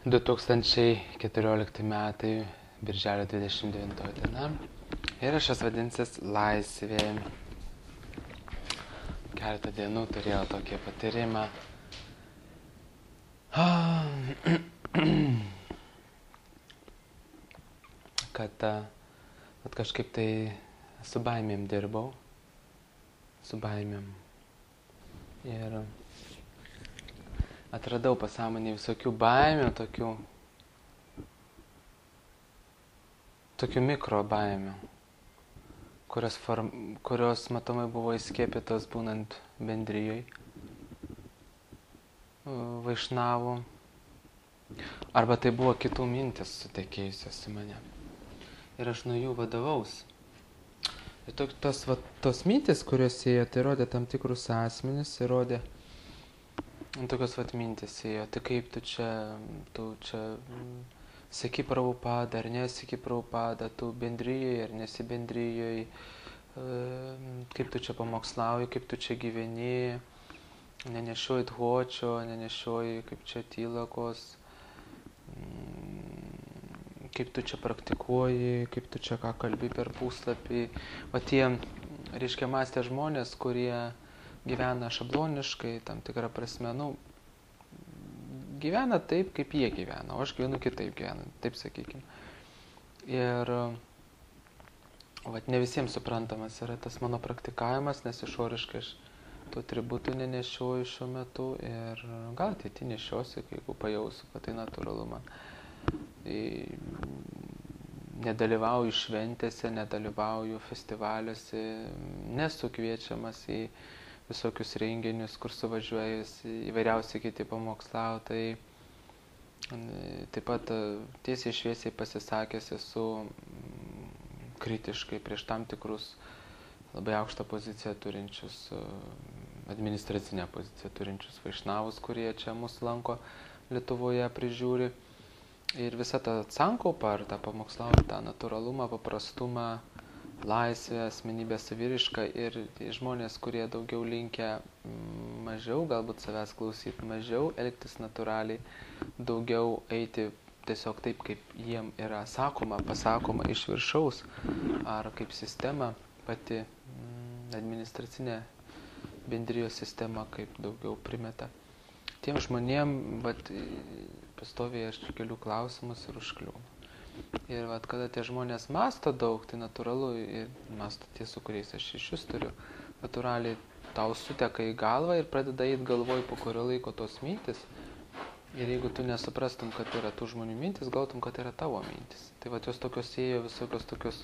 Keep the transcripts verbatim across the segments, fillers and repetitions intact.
du tūkstančiai keturiolikti metai, birželio dvidešimt devintoji diena. Įrašas vadinsis Laisvė. Keletą dienų turėjau tokį patyrimą. Kad at kažkaip tai su baimėm dirbau. Su baimėm. Ir atradau pasąmonėje visokių baimių, tokių, tokių mikro baimių, kurios, form, kurios matomai buvo įskiepytos būnant bendrijoj, vaišnavų, arba tai buvo kitų mintis sutekėjusios į mane. Ir aš nuo jų vadovaus. Ir to, tos, va, tos mintis, kurios ėjo, tai rodė tam tikrus asmenis, ir rodė tokios vat mintis ėjo, tai kaip tu čia, tu čia seki Prabhupada ar neseki Prabhupada, tu bendrijoje ar nesi bendrijoje, kaip tu čia pamokslauji, kaip tu čia gyveni, nenešioji dhočio, nenešioji kaip čia tylakos, kaip tu čia praktikuoji, kaip tu čia ką kalbi per puslapį. Va tie, reiškia, mąstė žmonės, kurie gyvena šabloniškai, tam tikrą prasme, nu, gyvena taip, kaip jie gyvena, o aš gyvenu kitaip gyvenu, taip sakykime. Ir vat, ne visiems suprantamas yra tas mano praktikavimas, nes išoriškai aš tų atributų nenešioju šiuo metu ir gal ateity nešiosiu, jeigu pajausiu, kad tai natūralu man. Nedalyvauju šventėse, nedalyvauju festivaliuose, nesu kviečiamas į visokius renginius, kur suvažiuojas įvairiausi kiti pamokslautojai. Taip pat tiesiai šviesiai pasisakęs esu kritiškai prieš tam tikrus labai aukštą poziciją turinčius, administracinę poziciją turinčius vaišnavus, kurie čia mus lanko Lietuvoje prižiūri. Ir visa ta sankaupa, ar tą pamokslaują, tą natūralumą, paprastumą, laisvę, asmenybę savyrišką ir žmonės, kurie daugiau linkę mažiau, galbūt savęs klausyti mažiau, elgtis natūraliai, daugiau eiti tiesiog taip, kaip jiem yra sakoma, pasakoma iš viršaus, ar kaip sistema, pati administracinė bendrijos sistema, kaip daugiau primeta. Tiem žmonėm, vat, pastoviai aš keliu klausimus ir užkliūnu. Ir vat, kada tie žmonės masto daug, tai natūralu, ir masto tie, su kuriais aš ryšius turiu, natūraliai tau suteka į galvą ir pradeda eit galvoj po kurio laiko tos mintis. Ir jeigu tu nesuprastum, kad yra tų žmonių mintis, gautum, kad yra tavo mintis. Tai vat jos tokios ėjo visokios tokios,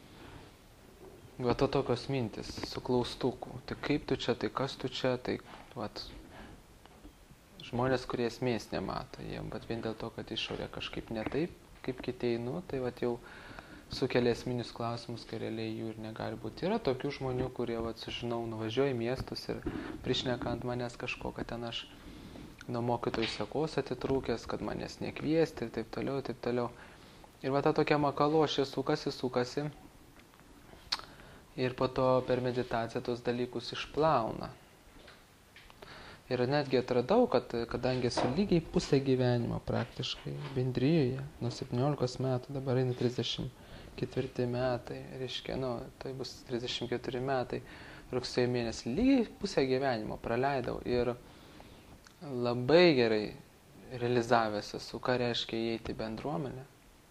va to tokios mintis, su klaustuku. Tai kaip tu čia, tai kas tu čia, tai vat, žmonės, kurie esmės nemato jiem, bet vien dėl to, kad išorė kažkaip ne taip, kaip kiti einu, tai vat jau sukelia esminius klausimus, kai realiai jų ir negali būti. Yra tokių žmonių, kurie, vat, sužinau, nuvažiuoja į miestus ir prišneka ant manęs kažko, kad ten aš nuo mokytojų sekos atitrūkęs, kad manęs nekviesti ir taip toliau, taip toliau. Ir va ta tokia makalošė sukasi, sukasi ir po to per meditaciją tos dalykus išplauna. Ir netgi atradau, kad kadangi esu lygiai pusę gyvenimo praktiškai bendrijoje, nuo septyniolikos metų, dabar eina trisdešimt ketvirti metai, reiškia, nu, tai bus trisdešimt keturi metai, rugsėjo mėnesį, lygiai pusę gyvenimo praleidau ir labai gerai realizavęs esu, ką reiškia įeiti į bendruomenę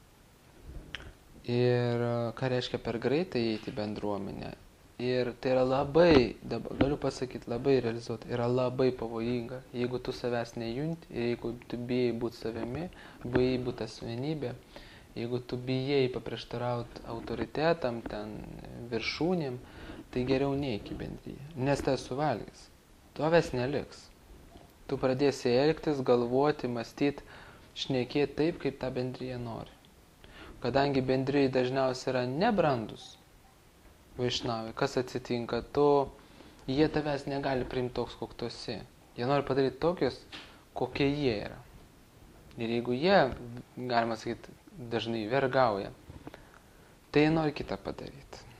ir ką reiškia per greitai įeiti į bendruomenę. Ir tai yra labai, dabar, galiu pasakyti, labai realizuota, yra labai pavojinga, jeigu tu savęs nejunti ir jeigu tu bijai būti savimi, bijai būti asmenybė, jeigu tu bijai paprieštarauti autoritetam, ten viršūnėm, tai geriau neik į bendriją, nes tai suvalgys, tavęs neliks. Tu pradėsi elgtis, galvoti, mąstyti, šnekėti taip, kaip ta bendrija nori. Kadangi bendrijai dažniausiai yra nebrandus, vaišnavai, kas atsitinka, tu, jie tavęs negali priimti toks, koks tu esi. Jie nori padaryti tokius, kokie jie yra. Ir jeigu jie, galima sakyti, dažnai vergauja, tai jie nori kitą padaryti.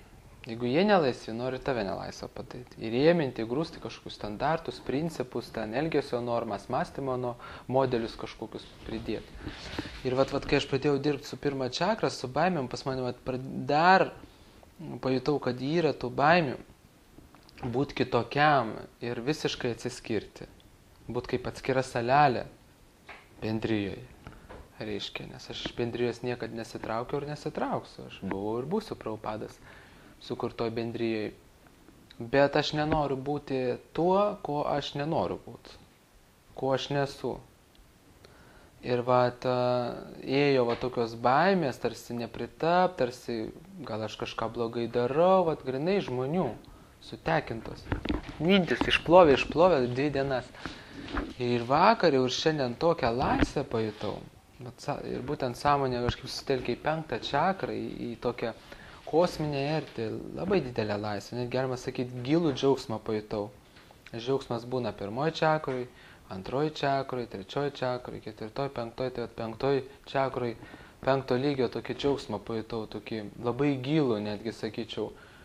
Jeigu jie nelaisvi, nori tave nelaisvą padaryti. Ir įrėminti, įgrūsti kažkokius standartus, principus, ten elgesio normas, mąstymo no, modelius kažkokius pridėti. Ir vat, vat, kai aš pradėjau dirbti su pirma čakra, su baimėm, pas mane vat, dar pajutau, kad yra tų baimių būti kitokiam ir visiškai atsiskirti. Būti kaip atskira salelė bendrijoje. Reiškia, nes aš iš bendrijos niekad nesitraukiau ir nesitrauksiu. Aš buvau ir būsiu Prabhupadas sukurtoj bendrijai. Bet aš nenoriu būti tuo, ko aš nenoriu būti. Ko aš nesu. Ir vat, ėjo va tokios baimės, tarsi nepritap, tarsi gal aš kažką blogai darau, vat grinai žmonių sutekintos. Mintis išplovė, išplovė dvi dienas. Ir vakar ir šiandien tokią laisvę pajutau. Ir būtent sąmonė kažkaip susitelkė į penktą čakrą, į, į tokią kosminę ertį, labai didelę laisvę, net galima sakyti, gilų džiaugsmą pajutau. Džiaugsmas būna pirmoji čakrai, antroji čakrai, trečioji čakrai, ketvirtoji, penktoji, tai penktoji čakrai, penkto lygio tokį džiaugsmą pajutau, tokį labai gilų, netgi sakyčiau,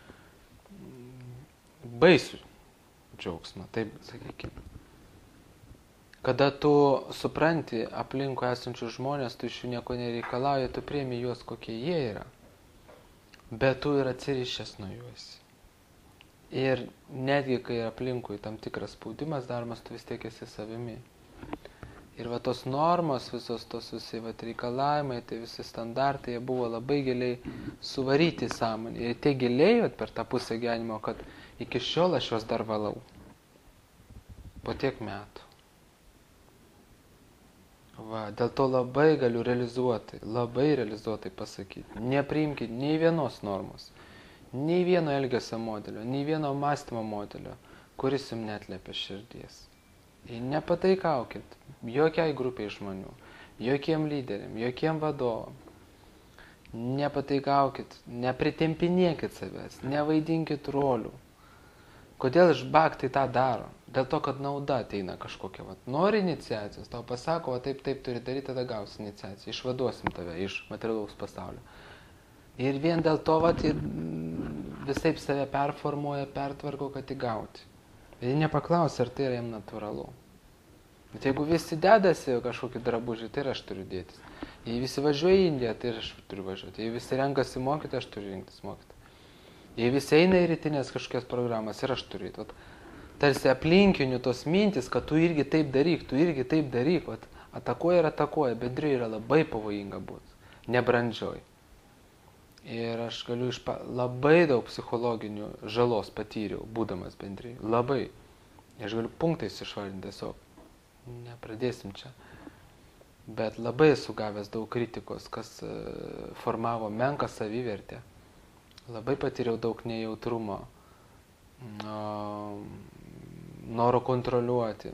baisų džiaugsmą, taip sakykime. Kada tu supranti aplinkui esančius žmonės, tu iš jų nieko nereikalauji, tu priimi juos, kokie jie yra. Bet tu ir atsirišęs nuo juos. Ir netgi, kai aplinkui tam tikras spaudimas daromas, tu vis tiek esi savimi. Ir va tos normos, visos tos visi va, reikalavimai, tai visi standartai, jie buvo labai giliai suvaryti sąmonį. Ir tie giliai va, per tą pusę gyvenimo, kad iki šiol aš juos dar valau. Po tiek metų. Va, dėl to labai galiu realizuoti, labai realizuotai pasakyti. Nepriimkite nei vienos normos, nei vieno elgesio modelio, nei vieno mąstymo modelio, kuris jums neatliepia širdies. Ir nepataikaukit jokiai grupiai žmonių, jokiem lyderiam, jokiem vadovam. Nepataikaukit, nepritempinėkit savęs, nevaidinkit rolių. Kodėl iš bhaktai tą daro? Dėl to, kad nauda ateina kažkokia. Vat. Nori iniciacijos, tau pasako, va, taip, taip turi daryti, tada gausi iniciaciją. Išvaduosim tave iš materialaus pasaulio. Ir vien dėl to vat, ir visaip save performuoja, pertvarko, kad įgauti. Ir nepaklausia, ar tai yra jam natūralu. Bet jeigu visi dedasi kažkokį drabužį, tai ir aš turiu dėtis. Jei visi važiuoja į Indiją, tai ir aš turiu važiuoti. Jei visi renkasi mokyti, aš turiu rinktis mokyti. Jei visi eina į rytinės kažkokias programas, ir aš turiu. Vat, tarsi aplinkinių tos mintis, kad tu irgi taip daryk, tu irgi taip daryk. Vat, atakuoja ir atakuoja, bendriai yra labai pavojinga būti. Nebrandžioj. Ir aš galiu iš pa... labai daug psichologinių žalos patyriau, būdamas bendriai. Labai. Aš galiu punktais išvardinti tiesiog. Nepradėsim čia. Bet labai esu gavęs daug kritikos, kas formavo menką savivertę. Labai patyriau daug nejautrumo, noro kontroliuoti.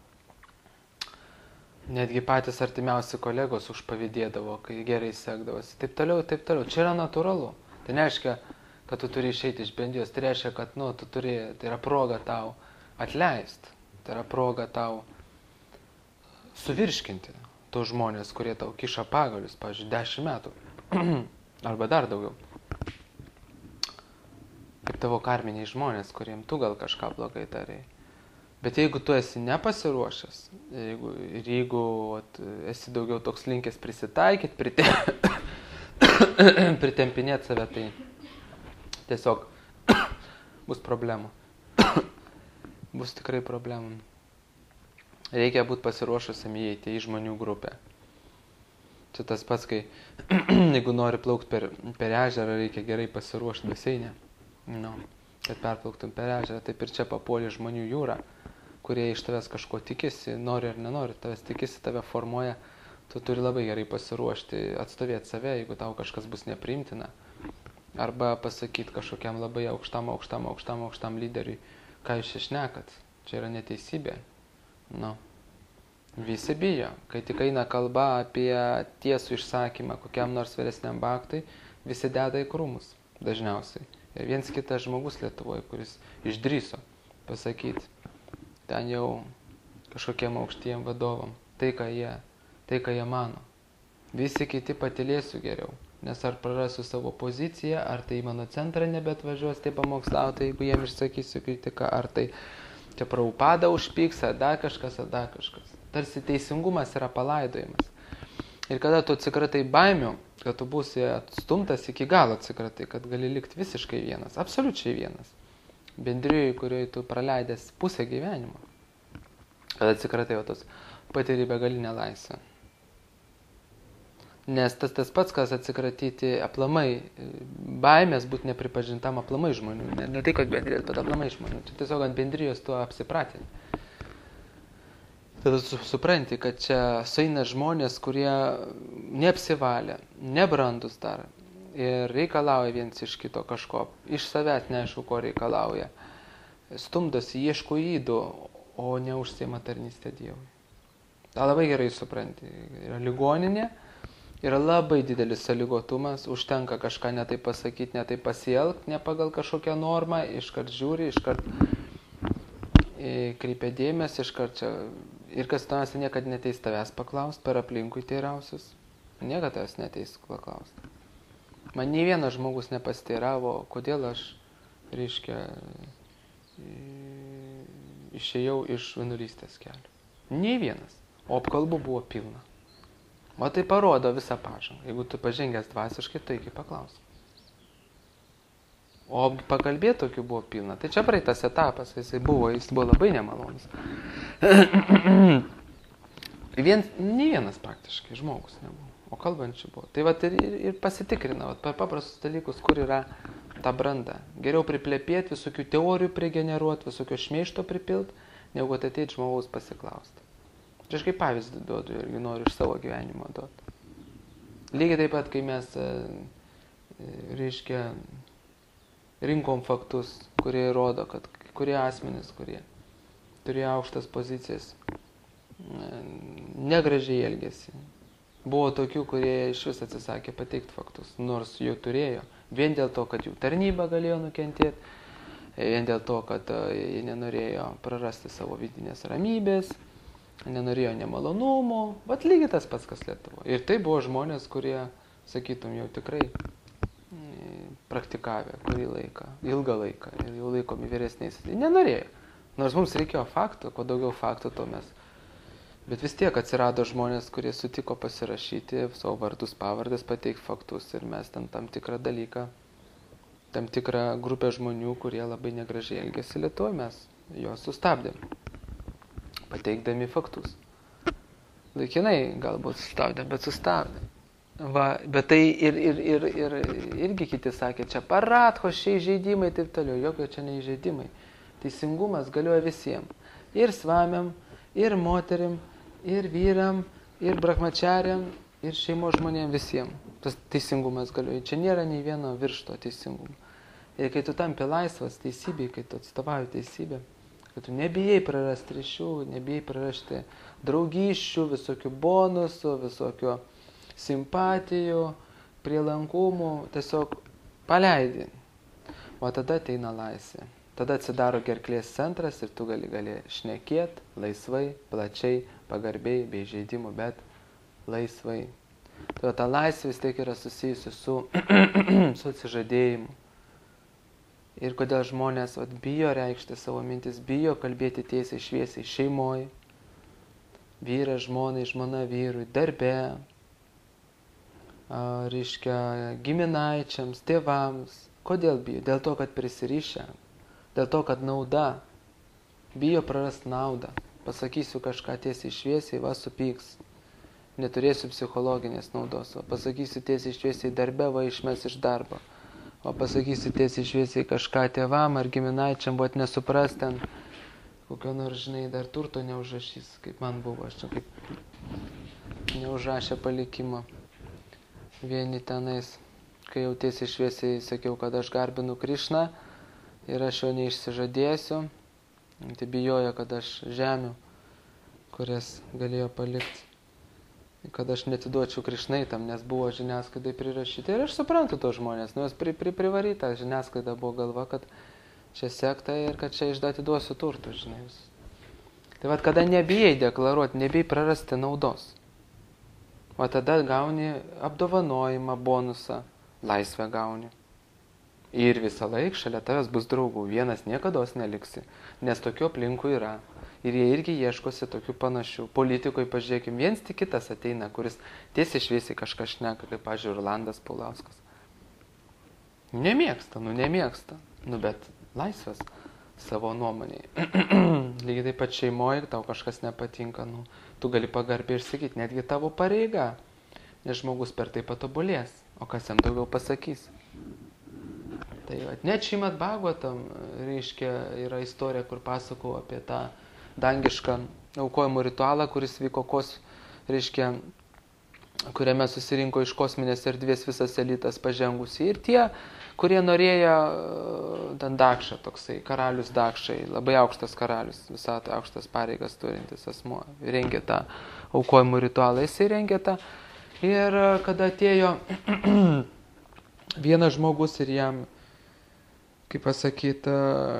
Netgi patys artimiausi kolegos užpavydėdavo, kai gerai sekdavosi. Taip toliau, taip toliau. Čia yra natūralu. Tai nereiškia, kad tu turi išeiti iš bendrijos. Tai reiškia, kad nu, tu turi, tai yra proga tau atleisti. Tai yra proga tau suvirškinti tos žmonės, kurie tau kiša pagalius, pavyzdžiui, dešimt metų. Arba dar daugiau. Kaip tavo karminiai žmonės, kuriem tu gal kažką blogai darai. Bet jeigu tu esi nepasiruošęs, jeigu, ir jeigu vat, esi daugiau toks linkęs prisitaikyti, prite... pritempinėti save, tai tiesiog bus problemų. Bus tikrai problemų. Reikia būti pasiruošusiam įeiti į žmonių grupę. Čia tas pats, kai jeigu nori plaukti per, per ežerą, reikia gerai pasiruošti baseinę. No, kad perplauktum per ežerą, taip ir čia papuolė žmonių jūra, kurie iš tavęs kažko tikisi, nori ar nenori, tavęs tikisi, tave formuoja, tu turi labai gerai pasiruošti, atstovėti save, jeigu tau kažkas bus nepriimtina. Arba pasakyti kažkokiam labai aukštam, aukštam, aukštam, aukštam lyderiui, ką jūs čia šnekat, čia yra neteisybė. No. Visi bijo, kai tik eina kalba apie tiesų išsakymą kokiam nors vyresniam bhaktai, visi deda į krūmus dažniausiai. Ir viens kitas žmogus Lietuvoje, kuris išdrįso pasakyti, ten jau kažkokiem aukštiem vadovam, tai ką jie, tai ką jie mano. Visi kiti patylėsiu geriau. Nes ar prarasiu savo poziciją, ar tai mano centrą nebetvažiuos, tai pamokslauti, jeigu jiem išsakysiu kritiką, ar tai čia Prabhupada užpyks, ar dar kažkas, ar dar kažkas. Tarsi teisingumas yra palaidojimas. Ir kada tu atsikratai baimių, kad tu būsi atstumtas iki galo atsikratai, kad gali likti visiškai vienas, absoliučiai vienas. Bendrijoje, kurioje tu praleidęs pusę gyvenimo. Kad atsikratai, o tos patiri begalinę laisvę. Nes tas tas pats, kas atsikratyti aplamai, baimės būti nepripažintam aplamai žmonių. Ne, ne tai, kad bendrijos, bet aplamai žmonių. Čia tiesiog ant bendrijos tu apsipratini. Tada supranti, kad čia sueina žmonės, kurie neapsivalė, nebrandus dar ir reikalauja viens iš kito kažko, iš savęs neaišku, ko reikalauja. Stumdosi, ieško įdų, o ne užsiima tarnystę Dievui. Ta labai gerai supranti. Yra ligoninė, yra labai didelis sąlygotumas, užtenka kažką ne taip pasakyti, ne taip pasielgti, ne pagal kažkokią normą, iškart žiūri, iškart kreipia dėmesį, iškart čia. Ir kas tavęs niekad neteis tavęs paklausti, per aplinkui teirausius. Niekad tavęs neteis paklausti. Man nei vienas žmogus nepasteiravo, kodėl aš, reiškia, išėjau iš vienuolystės kelio. Nei vienas. O apkalbų buvo pilna. O tai parodo visą pažangą. Jeigu tu pažengęs dvasiškai, tai iki paklaus. O pakalbėti tokių buvo pilna. Tai čia praeitas etapas, jisai buvo, jis buvo labai nemalonus. Vien, ne vienas praktiškai žmogus nebuvo, o kalbančių buvo. Tai vat ir, ir, ir pasitikrina, vat, per paprastus dalykus, kur yra ta branda. Geriau priplepėti, visokių teorijų prigeneruoti, visokio šmeišto pripilt, negu ateiti žmogaus pasiklausti. Čia aš kaip pavyzdį duodu irgi noriu iš savo gyvenimo duoti. Lygiai taip pat, kai mes, reiškia, rinkom faktus, kurie rodo, kad kurie asmenys, kurie turėjo aukštas pozicijas, negražiai elgėsi. Buvo tokių, kurie iš vis atsisakė pateikti faktus, nors jų turėjo. Vien dėl to, kad jų tarnyba galėjo nukentėti, vien dėl to, kad jie nenorėjo prarasti savo vidinės ramybės, nenorėjo nemalonumų, bet lygiai tas pats, kas Lietuvo. Ir tai buvo žmonės, kurie, sakytum, jau tikrai praktikavę kurį laiką, ilgą laiką ir jau laikomi vyresniais. Nenorėjo. Nors mums reikėjo faktų, kuo daugiau faktų, to mes. Bet vis tiek atsirado žmonės, kurie sutiko pasirašyti savo vardus, pavardės, pateikti faktus ir mes ten tam tikrą dalyką, tam tikrą grupę žmonių, kurie labai negražiai elgėsi Lietuvoje, mes juos sustabdėm, pateikdami faktus. Laikinai galbūt sustabdėm, bet sustabdėm. Va, bet tai ir, ir, ir, ir, irgi kiti sakė, čia paradhos, čia įžeidimai ir taip toliau. Jokio čia neįžeidimai. Teisingumas galioja visiems. Ir svamiam, ir moterim, ir vyram, ir brahmačiariam, ir šeimos žmonėm visiems. Tas teisingumas galioja. Čia nėra nei vieno virš to teisingumo. Ir kai tu tampi laisvas teisybei, kai tu atstovauji teisybę, kad tu nebijai prarasti ryšių, nebijai prarasti draugysčių, visokių bonusų, visokių simpatijų, prielankumų, tiesiog paleidi. O tada ateina laisvė. Tada atsidaro gerklės centras ir tu gali, gali šnekėti laisvai, plačiai, pagarbiai, be įžeidimų, bet laisvai. Tai ta laisvė vis tiek yra susijusi su, su atsižadėjimu. Ir kodėl žmonės vat, bijo reikšti savo mintis, bijo kalbėti tiesiai šviesiai šeimoje, vyras žmonai, žmona vyrui, darbe, reiškia giminaičiams, tėvams. Kodėl bijo? Dėl to, kad prisirišę, dėl to, kad nauda, bijo prarasti naudą. Pasakysiu kažką tiesiai šviesiai, va supyks, neturėsiu psichologinės naudos, o pasakysiu tiesiai šviesiai darbe, va išmes iš darbo, o pasakysiu tiesiai šviesiai kažką tėvam ar giminaičiam, bet nesupras ten, kokio nors, žinai, dar turto neužrašys, kaip man buvo, aš čia kaip neužrašė palikimo. Vieni tenais, kai jau tiesiai šviesiai sakiau, kad aš garbinu Krišną ir aš jo neišsižadėsiu, tai bijojo, kad aš žemių, kurias galėjo palikti, kad aš netiduočiau Krišnai tam, nes buvo žiniasklaidai prirašyti. Ir aš suprantu tos žmonės, nu jos pri, pri, privaryta žiniasklaida buvo galva, kad čia sekta ir kad čia išdatiduosiu turtų, žinai. Tai vad, kada nebijai deklaruoti, nebijai prarasti naudos. O tada gauni apdovanojimą, bonusą, laisvę gauni. Ir visą laiką šalia tavęs bus draugų, vienas niekados neliksi, nes tokių aplinkų yra. Ir jie irgi ieškosi tokių panašių. Politikoje, pažiūrėkim, viens tik kitas ateina, kuris tiesiai šviesiai kažką šneka, kaip, pažiūrėjau, Rolandas Paulauskas. Nemėgsta, nu nemėgsta, nu bet laisvas savo nuomonėje. Lygiai taip pat šeimoje, tau kažkas nepatinka, nu, tu gali pagarbiai ir sakyti, netgi tavo pareiga, nes žmogus per tai patobulės, o kas jam daugiau pasakys. Tai net Šrimat Bhagavatam, reiškia, yra istorija, kur pasakau apie tą dangišką aukojimo ritualą, kuris vyko kos, reiškia, kuriame susirinko iš kosminės erdvės visas elitas pažengusi. Ir tie, kurie norėjo, ten Dakša toksai, karalius Dakšai, labai aukštas karalius, visatoj aukštas pareigas turintis asmuo, rengė tą aukojimo ritualą, jisai rengė tą. Ir kada atėjo vienas žmogus ir jam, kaip pasakyti,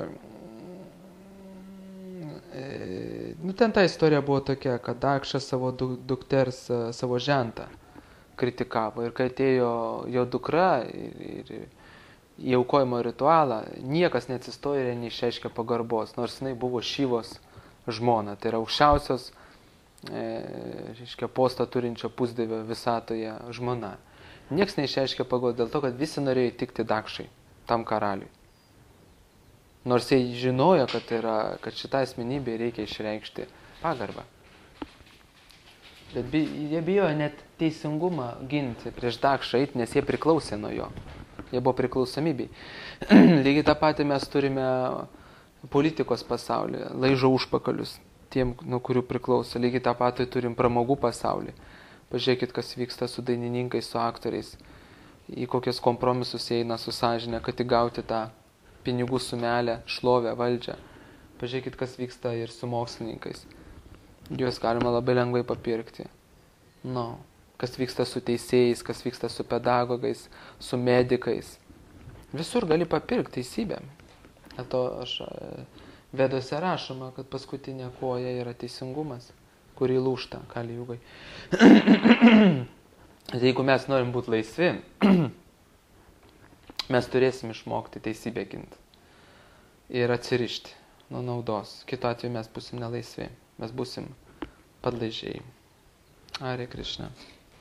nu ten ta istorija buvo tokia, kad Dakša savo dukters, savo žentą kritikavo. Ir kai atėjo jo dukra ir, ir į aukojimo ritualą, niekas neatsistojo ir neišreiškė pagarbos, nors jinai buvo Šivos žmona. Tai yra aukščiausios, e, reiškia, postą turinčio pusdievio visatoje žmona. Niekas neišreiškė pagarbos dėl to, kad visi norėjo įtikti Dakšai, tam karaliui. Nors jie žinojo, kad, yra, kad šitą asmenybę reikia išreikšti pagarbą. Bet bi, jie bijojo net teisingumą ginti prieš Dakšą eiti, nes jie priklausė nuo jo. Jie buvo priklausomybei. Lygiai tą patį mes turime politikos pasaulyje, laižo užpakalius, tiem, nuo kurių priklauso. Lygiai tą patį turim pramogų pasaulį. Pažiūrėkit, kas vyksta su dainininkais, su aktoriais, į kokius kompromisus eina su sąžinė, kad įgauti tą pinigų sumelę, šlovę, valdžią. Pažiūrėkit, kas vyksta ir su mokslininkais. Juos galima labai lengvai papirkti. No. Kas vyksta su teisėjais, kas vyksta su pedagogais, su medikais. Visur gali papirkti teisybę. Ato aš Vedose rašoma, kad paskutinė koja yra teisingumas, kurį lūžta Kali Jugai. Jeigu mes norim būti laisvi, mes turėsim išmokti teisybę ginti ir atsirišti nuo naudos. Kitu atveju mes būsim nelaisvi, mes būsim padlaižiai. Hare Krishna.